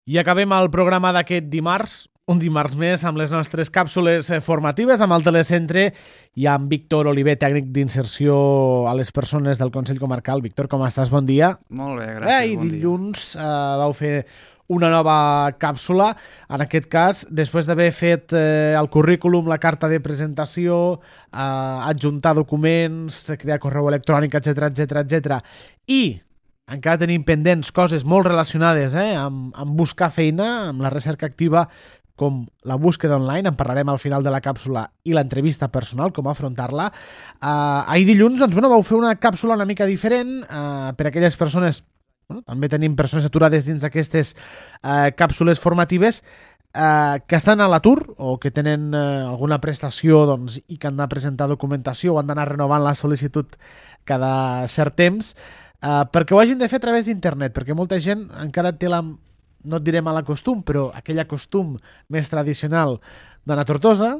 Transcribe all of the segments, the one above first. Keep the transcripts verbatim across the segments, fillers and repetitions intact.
I acabem el programa d'aquest dimarts, un dimarts més, amb les nostres càpsules formatives, amb el Telecentre i amb Víctor Oliver, tècnic d'inserció a les persones del Consell Comarcal. Víctor, com estàs? Bon dia. Molt bé, gràcies, eh, I bon dilluns eh, vau fer una nova càpsula. En aquest cas, després d'haver fet eh, el currículum, la carta de presentació, eh, adjuntar documents, crear correu electrònic, etcètera, etcètera, etcètera, i encara tenim pendents coses molt relacionades eh, amb, amb buscar feina, amb la recerca activa, com la búsqueda online, en parlarem al final de la càpsula, i l'entrevista personal, com afrontar-la. Uh, ahir dilluns, doncs, bueno, vau fer una càpsula una mica diferent uh, per a aquelles persones, bueno, també tenim persones aturades dins d'aquestes uh, càpsules formatives uh, que estan a l'atur o que tenen uh, alguna prestació doncs, i que han de presentar documentació o han d'anar renovant la sol·licitud cada cert temps, Uh, perquè ho hagin de fer a través d'internet, perquè molta gent encara té la, no et diré mal costum, però aquell costum més tradicional d'anar a Tortosa,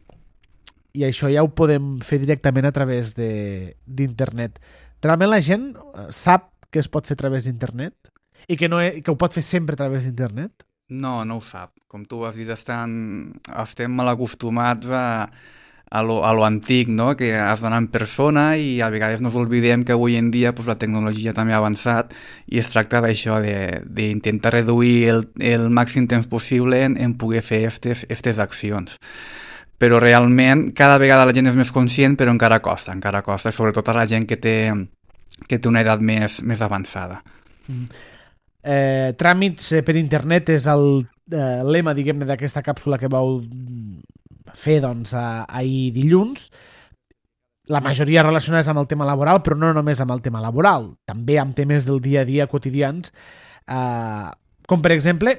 i això ja ho podem fer directament a través d'internet. Realment la gent sap que es pot fer a través d'internet i que, no, que ho pot fer sempre a través d'internet? No, no ho sap. Com tu has dit, estan, estem mal acostumats a... a lo, a lo antic, no? Que has d'anar en persona i a vegades no ens oblidem que avui en dia pues, la tecnologia també ha avançat i es tracta d'això, d'intentar reduir el, el màxim temps possible en, en poder fer aquestes accions. Però realment cada vegada la gent és més conscient, però encara costa, encara costa, sobretot a la gent que té, que té una edat més, més avançada. Mm. Eh, tràmits per internet és el eh, lema, diguem-ne, d'aquesta càpsula que vau fer doncs, ahir dilluns. La majoria relacionades amb el tema laboral, però no només amb el tema laboral, també amb temes del dia a dia quotidians, eh, com per exemple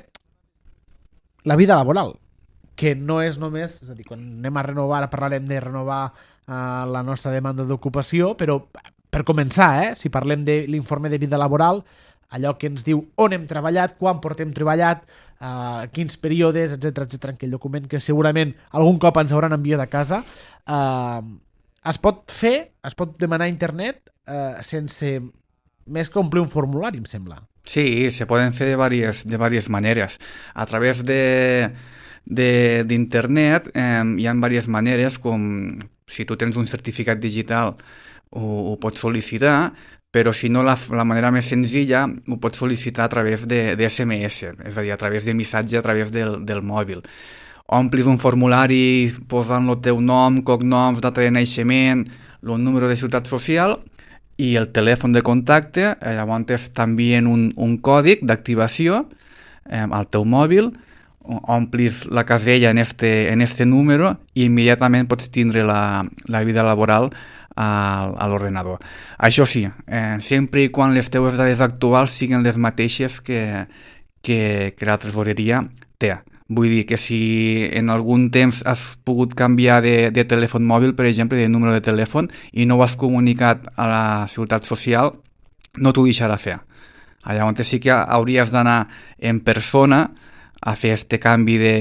la vida laboral, que no és només, és a dir, quan anem a renovar, ara parlarem de renovar eh, la nostra demanda d'ocupació, però per començar, eh, si parlem de l'informe de vida laboral, allò que ens diu on hem treballat, quan portem treballat, uh, quins períodes, etcètera, etcètera, en aquell document que segurament algun cop ens hauran enviat a casa, uh, es pot fer, es pot demanar a internet uh, sense més que omplir un formulari, em sembla. Sí, se poden fer de diverses, de diverses maneres. A través de d'internet eh, hi ha diverses maneres, com si tu tens un certificat digital ho, ho pots sol·licitar, però si no, la, la manera més senzilla ho pots sol·licitar a través de, de esse eme esse, és a dir, a través de missatge a través del, del mòbil. Omplis un formulari posant el teu nom, cognoms, data de naixement, el número de ciutat social i el telèfon de contacte. Eh, llavors t'envien un, un còdic d'activació eh, al teu mòbil, omplis la casella en este, en este número i immediatament pots tindre la, la vida laboral a, a l'ordenador. Això sí, eh, sempre i quan les teves dades actuals siguin les mateixes que, que, que la tresoreria té. Vull dir que si en algun temps has pogut canviar de, de telèfon mòbil, per exemple, de número de telèfon, i no ho has comunicat a la Seguretat Social, no t'ho deixarà fer. Llavors sí que hauries d'anar en persona a fer este canvi de,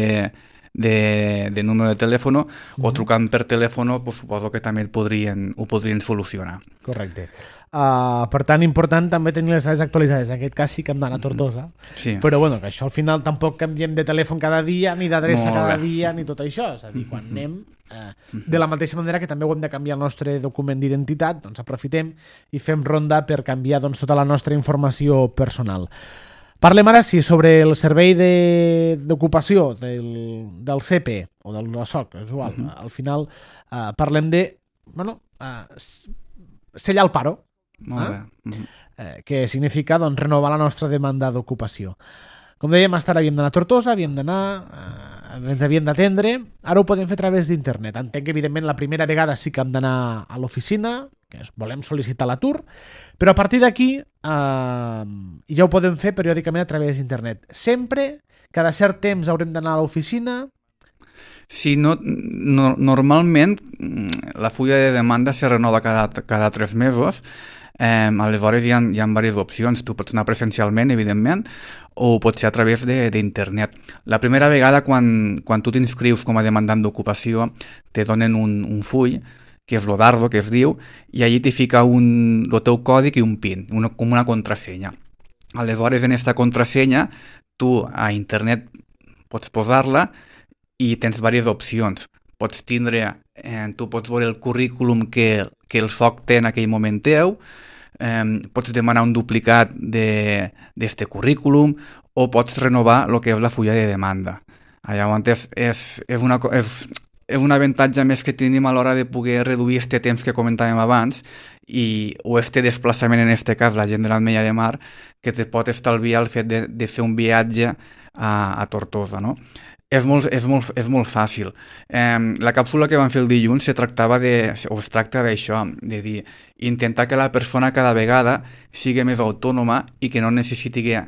de, de número de telèfon, uh-huh. o trucant per telèfon, pues, suposo que també el podrien, ho podrien solucionar. Correcte. Uh, per tant, important també tenir les dades actualitzades. En aquest cas sí que hem d'anar a Tortosa. Sí. Però bueno, que això al final tampoc canviem de telèfon cada dia, ni d'adreça no, cada bé. dia, ni tot això. És a dir, quan anem, uh, de la mateixa manera que també ho hem de canviar el nostre document d'identitat, doncs aprofitem i fem ronda per canviar doncs, tota la nostra informació personal. Parlem ara, sí, sobre el servei d'ocupació de, del, del C E P E o del S O C, és igual. Uh-huh. Al final uh, parlem de, bueno, uh, sellar el paro. Molt bé. Uh-huh. eh, que significa doncs, renovar la nostra demanda d'ocupació. Com dèiem, fins ara havíem d'anar a Tortosa, havíem d'anar, eh, ens havíem d'atendre, ara ho podem fer a través d'internet. Entenc que, evidentment, la primera vegada sí que hem d'anar a l'oficina, que volem sol·licitar l'atur, però a partir d'aquí eh, ja ho podem fer periòdicament a través d'internet. Sempre, cada cert temps haurem d'anar a l'oficina. Sí, no, no, normalment la fulla de demanda se renova cada, cada tres mesos. Eh, aleshores hi ha, hi ha diverses opcions. Tu pots anar presencialment, evidentment, o pot ser a través d'internet. La primera vegada, quan, quan tu t'inscrius com a demandant d'ocupació, te donen un, un full, que és l'Odardo, que es diu, i allí t'hi fica un, el teu còdic i un PIN, una, com una contrasenya. Aleshores, en aquesta contrasenya, tu a internet pots posar-la i tens diverses opcions. Pots tindre, eh, tu pots veure el currículum que, que el S O C té en aquell moment teu, eh, pots demanar un duplicat d'este currículum o pots renovar el que és la fulla de demanda. Llavors és, és, una, és, és un avantatge més que tenim a l'hora de poder reduir este temps que comentàvem abans i, o este desplaçament, en este cas la gent de l'Ametlla de Mar, que te pot estalviar el fet de, de fer un viatge a, a Tortosa, no? És molt, és molt, és molt fàcil. Eh, la càpsula que vam fer el dilluns se tractava de, o es tracta d'això, de dir, intentar que la persona cada vegada sigui més autònoma i que no necessiti eh,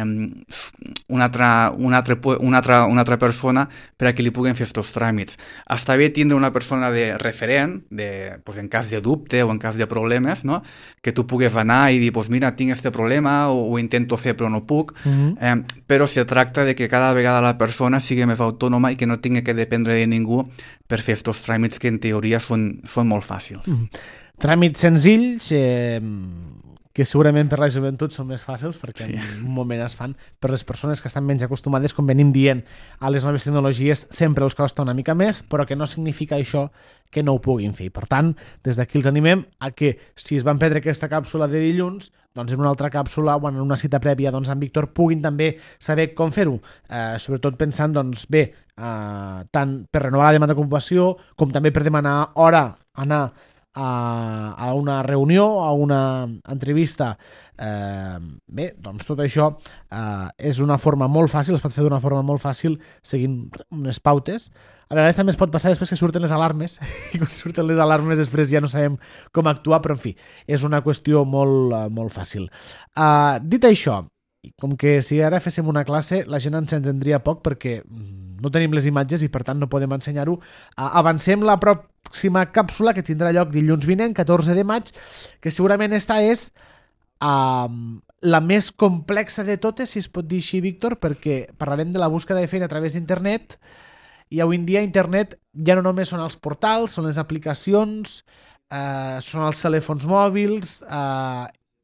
una, altra, una, altra, una, altra, una altra persona per a que li puguin fer aquests tràmits. Està bé tindre una persona de referent, de, pues, en cas de dubte o en cas de problemes, no? Que tu pugues anar i dir, pues, mira, tinc aquest problema o ho intento fer però no puc, mm-hmm. eh, però se tracta de que cada vegada la persona sigui més autònoma i que no tingui que dependre de ningú per fer aquests tràmits que en teoria són, són molt fàcils. Mm-hmm. Tràmits senzills eh, que segurament per la joventut són més fàcils perquè sí. En un moment es fan, per les persones que estan menys acostumades, com venim dient, a les noves tecnologies sempre els costa una mica més, però que no significa això que no ho puguin fer. Per tant, des d'aquí els animem a que si es van perdre aquesta càpsula de dilluns, doncs en una altra càpsula o en una cita prèvia doncs, amb Víctor puguin també saber com fer-ho, eh, sobretot pensant, doncs bé, eh, tant per renovar la demanda d'ocupació com també per demanar hora, anar a, a una reunió, a una entrevista. Eh, bé, doncs tot això eh, és una forma molt fàcil, es pot fer d'una forma molt fàcil seguint unes pautes. A vegades també es pot passar després que surten les alarmes i quan surten les alarmes després ja no sabem com actuar, però en fi, és una qüestió molt, molt fàcil. Uh, dit això, com que si ara féssim una classe la gent ens entendria poc perquè no tenim les imatges i per tant no podem ensenyar-ho. Uh, avancem la pròxima càpsula que tindrà lloc dilluns vinent, catorze de maig, que segurament esta és uh, la més complexa de totes, si es pot dir així, Víctor, perquè parlarem de la búsqueda de feina a través d'internet. I avui en dia internet ja no només són els portals, són les aplicacions, eh, són els telèfons mòbils, eh,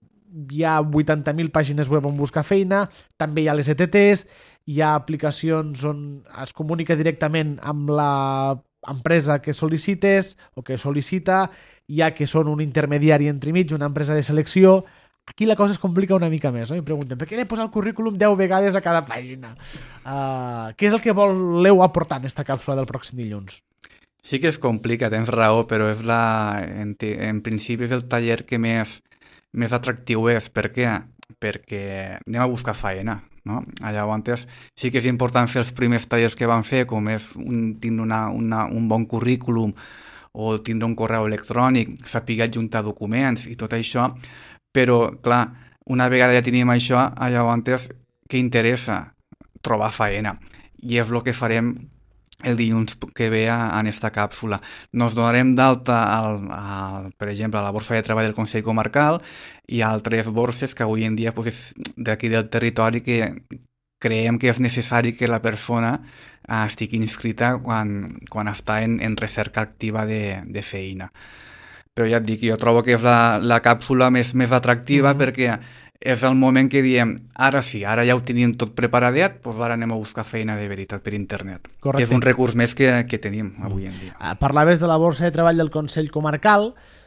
hi ha vuitanta mil pàgines web on buscar feina, també hi ha les E T Ts, hi ha aplicacions on es comunica directament amb l'empresa que sol·licites o que sol·licita, hi ha que són un intermediari entremig, una empresa de selecció. Aquí la cosa es complica una mica més, no? I em pregunten, per què he de posar el currículum deu vegades a cada pàgina? Uh, què és el que voleu aportar en aquesta càpsula del pròxim dilluns? Sí que es complica, tens raó, però és la, en, en principi és el taller que més, més atractiu és. Per què? Perquè anem a buscar feina, no? Llavors sí que és important fer els primers tallers que vam fer, com és un, tindre una, una, un bon currículum o tindre un correu electrònic, saber adjuntar documents i tot això. Però, clar, una vegada ja tenim això, llavors què interessa? Trobar feina. I és el que farem el dilluns que ve en aquesta càpsula. Nos donarem d'alta, al, al, per exemple, a la borsa de treball del Consell Comarcal i altres borses que avui en dia pues, d'aquí del territori que creiem que és necessari que la persona eh, estigui inscrita quan, quan està en, en recerca activa de, de feina. Però ja et dic, jo trobo que és la, la càpsula més, més atractiva mm-hmm. perquè és el moment que diem, ara sí, ara ja ho tenim tot preparadet, doncs ara anem a buscar feina de veritat per internet. Correcte. Que és un recurs més que, que tenim avui en dia. Uh, parlaves de la borsa de treball del Consell Comarcal.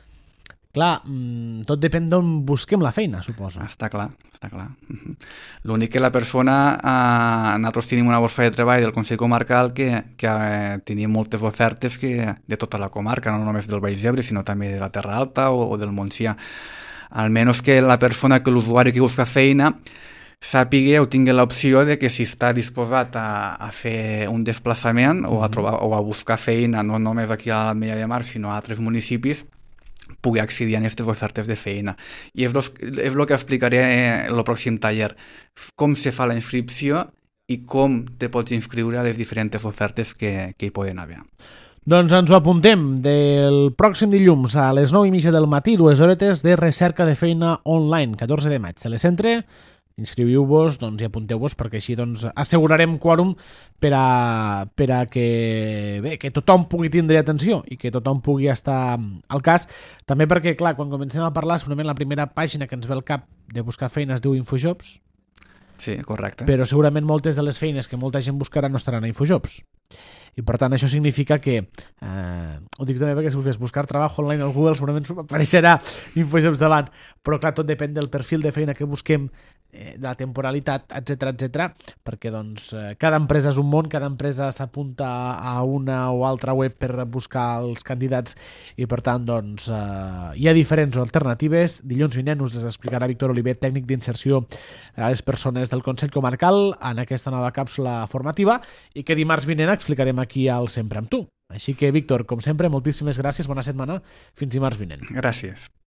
Clar, mmm, tot depèn d'on busquem la feina, suposo. Està clar, està clar. L'únic que la persona, eh, nosaltres tenim una borsa de treball del Consell Comarcal que, que eh, tenim moltes ofertes que, de tota la comarca, no només del Baix Ebre, sinó també de la Terra Alta o, o del Montsià. Almenys que la persona, que l'usuari que busca feina, sàpiga o tingui l'opció de que si està disposat a, a fer un desplaçament mm-hmm. o, a trobar, o a buscar feina, no només aquí a l'Ametlla de Mar, sinó a altres municipis, pugui accedir a aquestes ofertes de feina. I és, dos, és el que explicaré en el pròxim taller. Com se fa la inscripció i com te pots inscriure a les diferents ofertes que, que hi poden haver. Doncs ens ho apuntem. Del pròxim dilluns a les nou i mitja del matí, dues horetes de recerca de feina online, catorze de maig. Se les entre, inscriviu-vos doncs, i apunteu-vos perquè així doncs, assegurarem quòrum per a, per a que, bé, que tothom pugui tindre atenció i que tothom pugui estar al cas. També perquè, clar, quan comencem a parlar, segurament la primera pàgina que ens ve al cap de buscar feina es diu Infojobs. Sí, correcte. Però segurament moltes de les feines que molta gent buscarà no estaran a InfoJobs. I per tant això significa que, eh, ho dic també perquè si busques buscar treball online al Google segurament apareixerà InfoJobs davant, però clar, tot depèn del perfil de feina que busquem, eh, de la temporalitat, etcètera, etcètera, perquè doncs eh, cada empresa és un món, cada empresa s'apunta a una o altra web per buscar els candidats i per tant doncs eh, hi ha diferents alternatives. Dilluns vinent us les explicarà Víctor Oliver, tècnic d'inserció a les persones del Consell Comarcal en aquesta nova càpsula formativa i que dimarts vinent explicarem aquí al Sempre amb tu. Així que, Víctor, com sempre, moltíssimes gràcies, bona setmana, fins dimarts vinent. Gràcies.